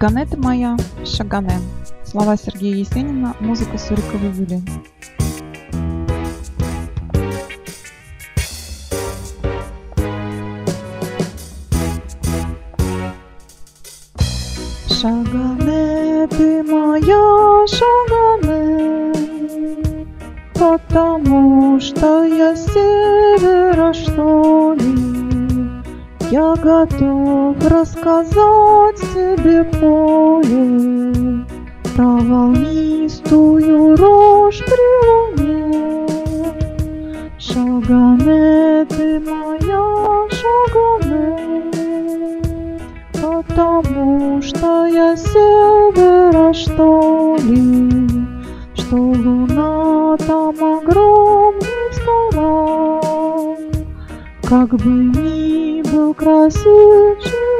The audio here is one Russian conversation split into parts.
Шагане ты моя, Шагане. Слова Сергея Есенина, музыка Суриковой Юлии. Шагане ты моя, Шагане, потому что я с севера, что ли. Я готов рассказать тебе поле про волнистую рожь при луне. Шагане ты моя, Шагане, потому что я с севера, что ли, что луна там огромный скала. Как бы ни был красив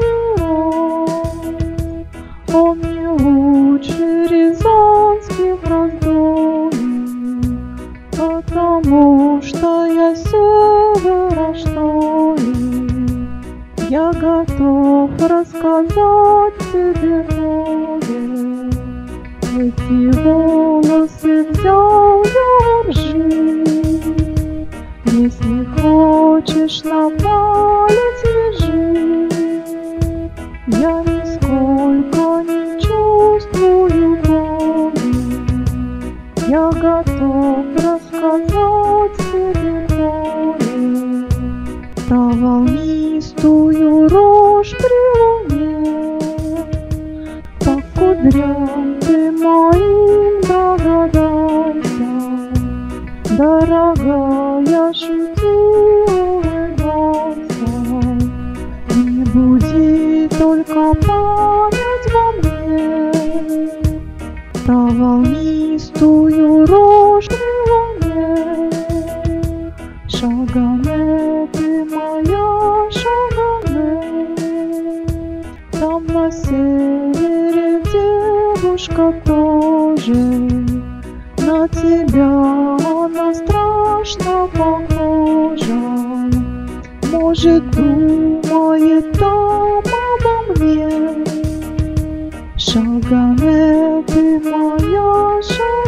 жиром, он не лучше рязанских раздолий, потому что я с севера, что ли. Я готов рассказать тебе поле. Эти волосы взял я в ржи. Если хочешь, на палец вяжи. Я нисколько не чувствую боли. Я готов рассказать тебе поле про волнистую рожь при луне. По кудрям ты моим догадайся, дорогая, шути, улыбайся. Не буди только память во мне про волнистую рожь при луне. Шагане ты моя, Шагане, там на севере девушка тоже. На тебя она страшно похожа. Может, думает там обо мне. Шагане ты моя, Шагане.